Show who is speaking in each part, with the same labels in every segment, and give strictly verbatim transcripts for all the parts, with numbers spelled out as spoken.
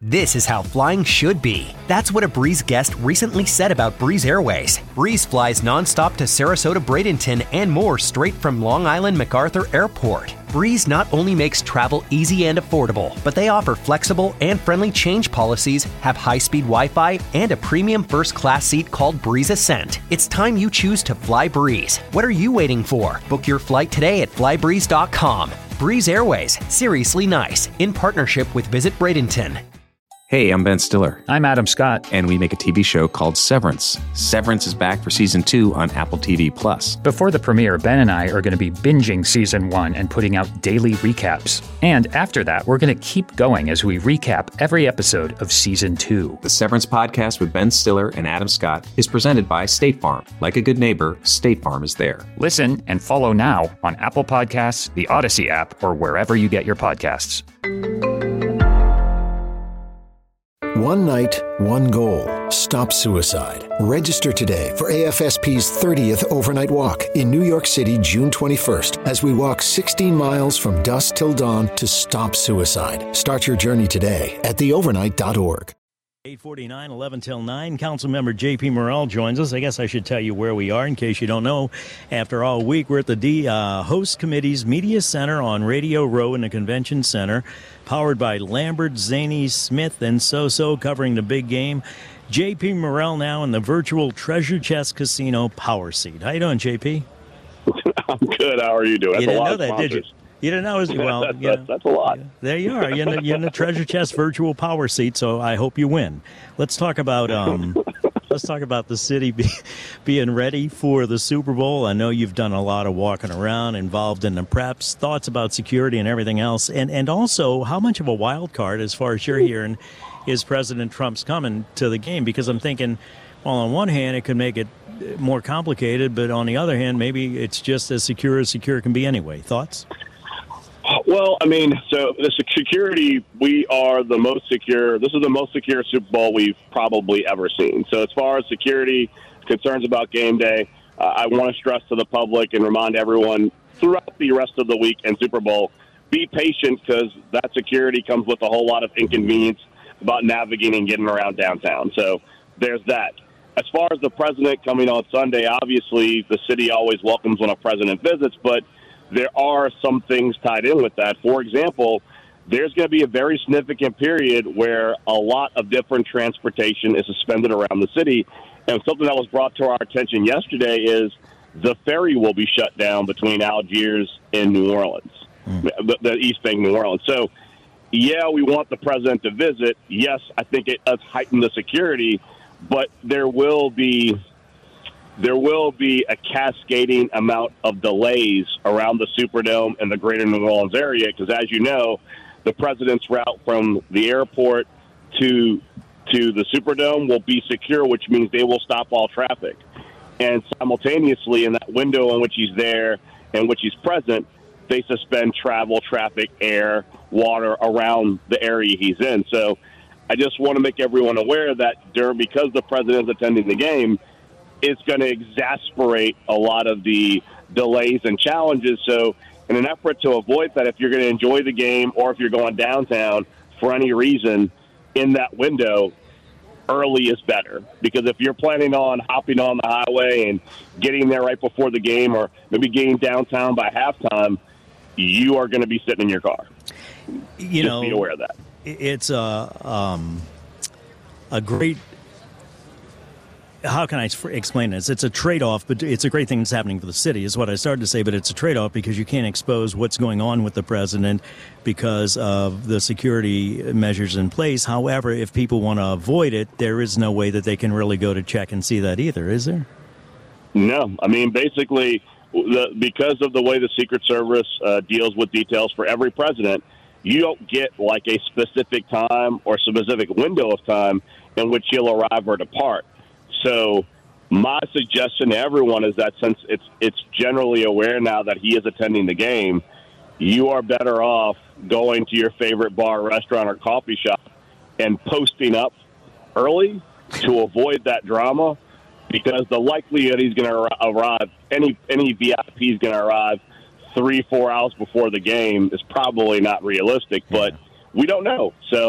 Speaker 1: This is how flying should be. That's what a Breeze guest recently said about Breeze Airways. Breeze flies nonstop to Sarasota, Bradenton, and more straight from Long Island MacArthur Airport. Breeze not only makes travel easy and affordable, but they offer flexible and friendly change policies, have high-speed Wi-Fi, and a premium first-class seat called Breeze Ascent. It's time you choose to fly Breeze. What are you waiting for? Book your flight today at fly breeze dot com. Breeze Airways, seriously nice, in partnership with Visit Bradenton.
Speaker 2: Hey, I'm Ben Stiller.
Speaker 3: I'm Adam Scott.
Speaker 2: And we make a T V show called Severance. Severance is back for season two on Apple T V Plus.
Speaker 3: Before the premiere, Ben and I are going to be binging season one and putting out daily recaps. And after that, we're going to keep going as we recap every episode of season two.
Speaker 2: The Severance podcast with Ben Stiller and Adam Scott is presented by State Farm. Like a good neighbor, State Farm is there.
Speaker 3: Listen and follow now on Apple Podcasts, the Odyssey app, or wherever you get your podcasts.
Speaker 4: One night, one goal. Stop suicide. Register today for A F S P's thirtieth overnight walk in New York City, June twenty-first, as we walk sixteen miles from dusk till dawn to stop suicide. Start your journey today at the overnight dot org.
Speaker 5: eight forty-nine, eleven till nine. Councilmember J P Morrell joins us. I guess I should tell you where we are in case you don't know. After all week, we're at the D, uh, Host Committee's Media Center on Radio Row in the Convention Center, powered by Lambert, Zaney, Smith, and So-So, covering the big game. J P Morrell now in the virtual Treasure Chest Casino power seat. How you doing, J P?
Speaker 6: I'm good. How are you doing?
Speaker 5: You
Speaker 6: That's
Speaker 5: didn't
Speaker 6: a lot
Speaker 5: know
Speaker 6: of
Speaker 5: that,
Speaker 6: sponsors.
Speaker 5: did you? You didn't know as well.
Speaker 6: that's,
Speaker 5: you know,
Speaker 6: that's, that's a lot.
Speaker 5: There you are. You're in, the, you're in the Treasure Chest virtual power seat, so I hope you win. Let's talk about um, let's talk about the city be, being ready for the Super Bowl. I know you've done a lot of walking around, involved in the preps, thoughts about security and everything else, and and also how much of a wild card, as far as you're hearing, is President Trump's coming to the game? Because I'm thinking, well, on one hand, it could make it more complicated, but on the other hand, maybe it's just as secure as secure can be anyway. Thoughts?
Speaker 6: Well, I mean, so the security, we are the most secure. This is the most secure Super Bowl we've probably ever seen. So as far as security, concerns about game day, uh, I want to stress to the public and remind everyone throughout the rest of the week and Super Bowl, be patient because that security comes with a whole lot of inconvenience about navigating and getting around downtown. So there's that. As far as the president coming on Sunday, obviously the city always welcomes when a president visits, but there are some things tied in with that. For example, there's going to be a very significant period where a lot of different transportation is suspended around the city. And something that was brought to our attention yesterday is the ferry will be shut down between Algiers and New Orleans, mm. the, the East Bank, New Orleans. So, yeah, we want the president to visit. Yes, I think it does heighten the security, but there will be there will be a cascading amount of delays around the Superdome and the greater New Orleans area because, as you know, the president's route from the airport to to the Superdome will be secure, which means they will stop all traffic. And simultaneously, in that window in which he's there and which he's present, they suspend travel, traffic, air, water around the area he's in. So I just want to make everyone aware that during, because the president's attending the game, it's going to exasperate a lot of the delays and challenges. So in an effort to avoid that, if you're going to enjoy the game or if you're going downtown for any reason in that window, early is better. Because if you're planning on hopping on the highway and getting there right before the game or maybe getting downtown by halftime, you are going to be sitting in your car.
Speaker 5: You
Speaker 6: Just
Speaker 5: know,
Speaker 6: be aware of that.
Speaker 5: It's a, um, a great... How can I explain this? It's a trade-off, but it's a great thing that's happening for the city, is what I started to say, but it's a trade-off because you can't expose what's going on with the president because of the security measures in place. However, if people want to avoid it, there is no way that they can really go to check and see that either, is there?
Speaker 6: No. I mean, basically, the, because of the way the Secret Service uh, deals with details for every president, you don't get like a specific time or specific window of time in which he'll arrive or depart. So my suggestion to everyone is that since it's it's generally aware now that he is attending the game, you are better off going to your favorite bar, restaurant, or coffee shop and posting up early to avoid that drama, because the likelihood he's going to arrive, any any V I P is going to arrive three, four hours before the game is probably not realistic, but we don't know. So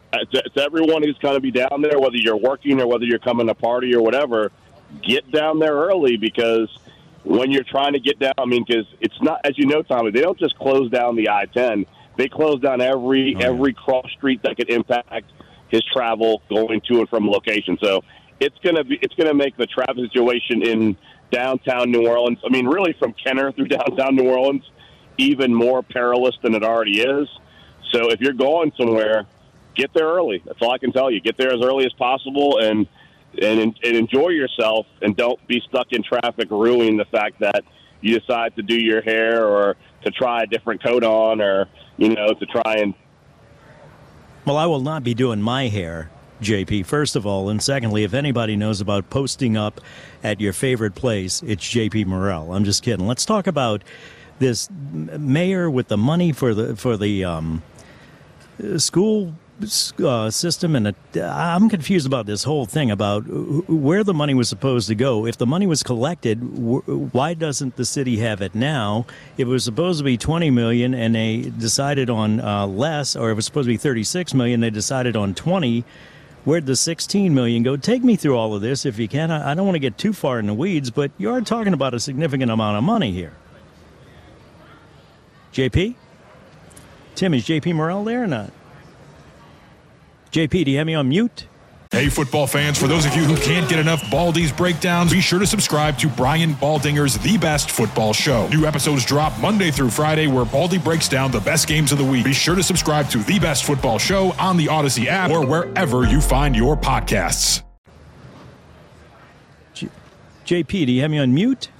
Speaker 6: to, to everyone who's going to be down there, whether you're working or whether you're coming to party or whatever, get down there early, because when you're trying to get down, I mean, because it's not, as you know, Tommy, they don't just close down the I ten. They close down every oh, yeah. every cross street that could impact his travel going to and from location. So it's gonna be it's gonna make the traffic situation in downtown New Orleans, I mean, really from Kenner through downtown New Orleans, even more perilous than it already is. So if you're going somewhere, get there early. That's all I can tell you. Get there as early as possible and and, and enjoy yourself, and don't be stuck in traffic ruining the fact that you decide to do your hair or to try a different coat on, or, you know, to try and...
Speaker 5: Well, I will not be doing my hair, J P, first of all. And secondly, if anybody knows about posting up at your favorite place, it's J P Morrell. I'm just kidding. Let's talk about this mayor with the money for the for the um, school uh, system. And uh, I'm confused about this whole thing about where the money was supposed to go. If the money was collected, why doesn't the city have it now? If it was supposed to be twenty million dollars and they decided on uh, less, or if it was supposed to be thirty-six million dollars, they decided on twenty. Where'd the sixteen million dollars go? Take me through all of this if you can. I don't want to get too far in the weeds, but you are talking about a significant amount of money here. J P? Tim, is J P Morrell there or not? J P, do you have me on mute?
Speaker 7: Hey, football fans, for those of you who can't get enough Baldy's breakdowns, be sure to subscribe to Brian Baldinger's The Best Football Show. New episodes drop Monday through Friday, where Baldy breaks down the best games of the week. Be sure to subscribe to The Best Football Show on the Odyssey app or wherever you find your podcasts.
Speaker 5: J- JP, do you have me on mute?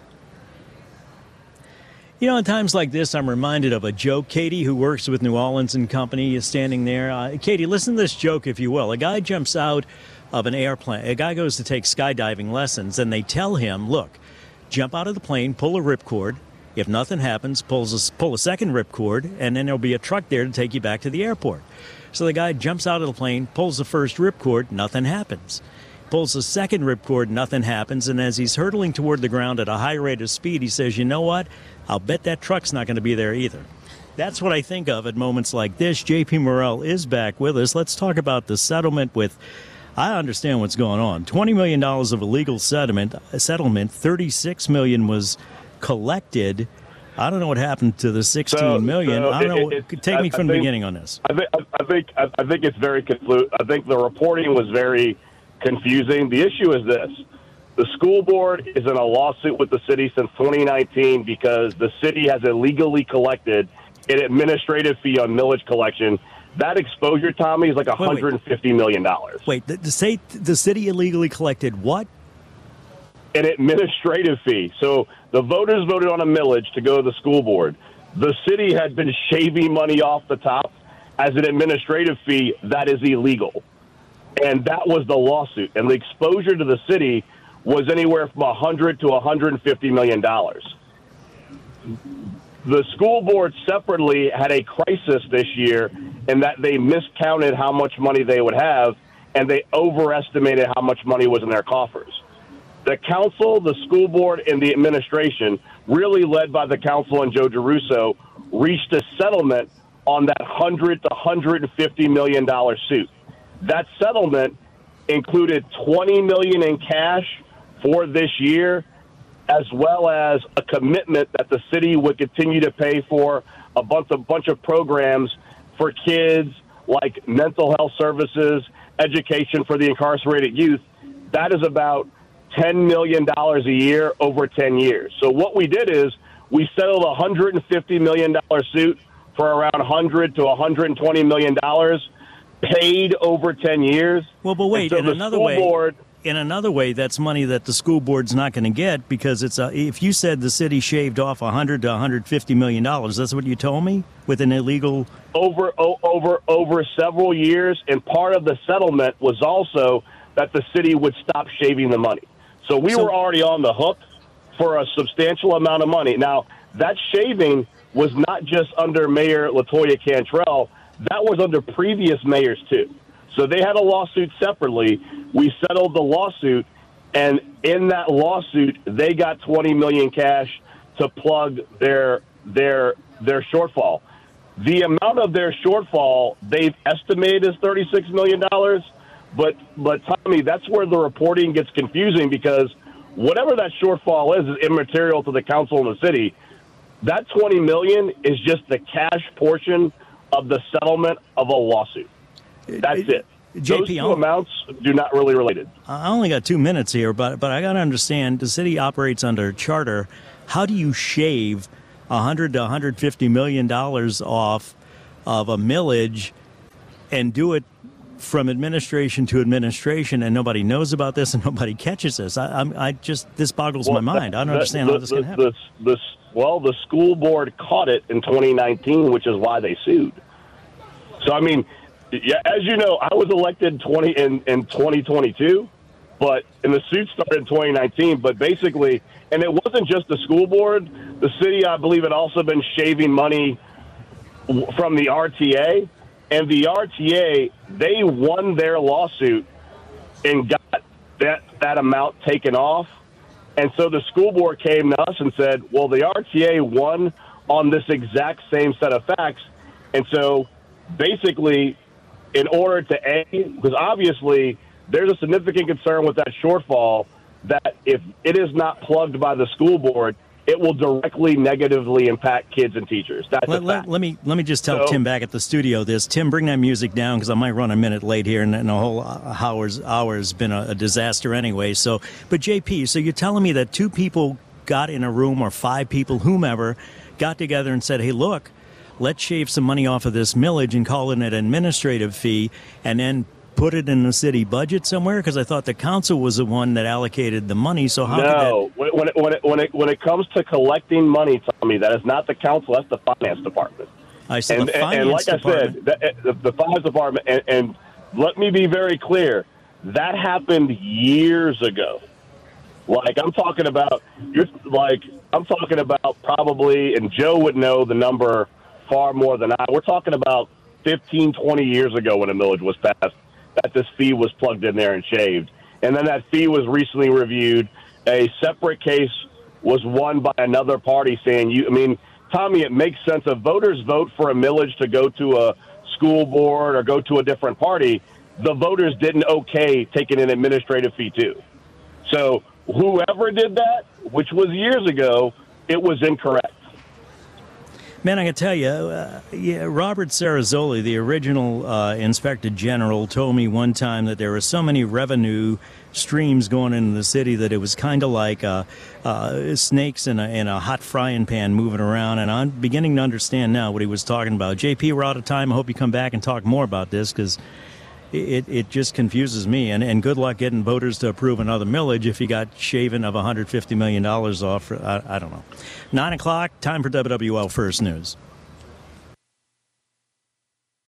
Speaker 5: You know, at times like this, I'm reminded of a joke. Katie, who works with New Orleans and Company, is standing there. Uh, Katie, listen to this joke, if you will. A guy jumps out of an airplane. A guy goes to take skydiving lessons, and they tell him, look, jump out of the plane, pull a ripcord. If nothing happens, pulls a, pull a second ripcord, and then there'll be a truck there to take you back to the airport. So the guy jumps out of the plane, pulls the first ripcord, nothing happens. Pulls the second ripcord, nothing happens, and as he's hurtling toward the ground at a high rate of speed, he says, you know what? I'll bet that truck's not going to be there either. That's what I think of at moments like this. J P Morrell is back with us. Let's talk about the settlement with, I understand what's going on. twenty million dollars of illegal settlement, settlement, thirty-six million dollars was collected. I don't know what happened to the sixteen million dollars. So, so I don't know. It, it, Take I, me from the beginning on this.
Speaker 6: I think, I think, I think it's very conflu- I think the reporting was very confusing. The issue is this. The school board is in a lawsuit with the city since twenty nineteen because the city has illegally collected an administrative fee on millage collection. That exposure, Tommy, is like one hundred fifty million dollars.
Speaker 5: Wait, the, the, say the city illegally collected what?
Speaker 6: An administrative fee. So the voters voted on a millage to go to the school board. The city had been shaving money off the top as an administrative fee that is illegal. And that was the lawsuit. And the exposure to the city was anywhere from one hundred to one hundred fifty million dollars. The school board separately had a crisis this year in that they miscounted how much money they would have, and they overestimated how much money was in their coffers. The council, the school board, and the administration, really led by the council and Joe DeRusso, reached a settlement on that one hundred to one hundred fifty million dollars suit. That settlement included twenty million dollars in cash for this year, as well as a commitment that the city would continue to pay for a bunch of bunch of programs for kids, like mental health services, education for the incarcerated youth. That is about ten million dollars a year over ten years. So what we did is we settled a one hundred fifty million dollars suit for around one hundred to one hundred twenty million dollars paid over ten years.
Speaker 5: Well, but wait,
Speaker 6: so
Speaker 5: in another way,
Speaker 6: board,
Speaker 5: in another way, that's money that the school board's not going to get because it's a, if you said the city shaved off one hundred to one hundred fifty million dollars, that's what you told me with an illegal
Speaker 6: over oh, over over several years, and part of the settlement was also that the city would stop shaving the money. So we so, were already on the hook for a substantial amount of money. Now, that shaving was not just under Mayor LaToya Cantrell. That was under previous mayors, too. So they had a lawsuit separately. We settled the lawsuit, and in that lawsuit, they got twenty million dollars cash to plug their their their shortfall. The amount of their shortfall they've estimated is thirty-six million dollars. But, but Tommy, that's where the reporting gets confusing because whatever that shortfall is is immaterial to the council and the city. That twenty million dollars is just the cash portion of the settlement of a lawsuit. That's it.
Speaker 5: J P,
Speaker 6: Those two amounts do not really related.
Speaker 5: I only got two minutes here, but but I got to understand, the city operates under charter. How do you shave one hundred to one hundred fifty million dollars off of a millage and do it from administration to administration, and nobody knows about this and nobody catches this? I, I'm, I just this boggles
Speaker 6: well,
Speaker 5: my mind. I don't
Speaker 6: the,
Speaker 5: understand
Speaker 6: the,
Speaker 5: how this
Speaker 6: the,
Speaker 5: can happen.
Speaker 6: The, the, well, the school board caught it in twenty nineteen, which is why they sued. So, I mean, yeah, as you know, I was elected twenty in, in twenty twenty-two, but and the suit started in twenty nineteen. But basically, and it wasn't just the school board. The city, I believe, had also been shaving money from the R T A. And the R T A, they won their lawsuit and got that, that amount taken off. And so the school board came to us and said, well, the R T A won on this exact same set of facts. And so basically, in order to A, because obviously there's a significant concern with that shortfall that if it is not plugged by the school board, it will directly negatively impact kids and teachers. That's
Speaker 5: let,
Speaker 6: a
Speaker 5: let,
Speaker 6: fact.
Speaker 5: let me let me just tell
Speaker 6: So,
Speaker 5: Tim back at the studio this. Tim, bring that music down because I might run a minute late here, and, and the whole hour's hour's been a, a disaster anyway. So, but J P, so you're telling me that two people got in a room, or five people, whomever, got together and said, "Hey, look, let's shave some money off of this millage and call it an administrative fee, and then put it in the city budget somewhere?" Because I thought the council was the one that allocated the money. So how
Speaker 6: no,
Speaker 5: could that...
Speaker 6: when, when, it, when, it, when, it, when it comes to collecting money, Tommy, that is not the council. That's the finance department.
Speaker 5: I said
Speaker 6: and,
Speaker 5: the
Speaker 6: and,
Speaker 5: finance
Speaker 6: and like
Speaker 5: department.
Speaker 6: I said, the, the, the finance department, and, and let me be very clear, that happened years ago. Like I'm talking about, you're like I'm talking about probably, and Joe would know the number far more than I. We're talking about fifteen, twenty years ago when a millage was passed, that this fee was plugged in there and shaved. And then that fee was recently reviewed. A separate case was won by another party saying, you, I mean, Tommy, it makes sense. If voters vote for a millage to go to a school board or go to a different party, the voters didn't okay taking an administrative fee too. So whoever did that, which was years ago, it was incorrect.
Speaker 5: Man, I can tell you, uh, yeah, Robert Sarazzoli, the original uh, Inspector General, told me one time that there were so many revenue streams going into the city that it was kind of like uh, uh, snakes in a, in a hot frying pan moving around. And I'm beginning to understand now what he was talking about. J P, we're out of time. I hope you come back and talk more about this because it, it just confuses me. And, and good luck getting voters to approve another millage if you got shaving of one hundred fifty million dollars off. I, I don't know. Nine o'clock, time for W W L First News.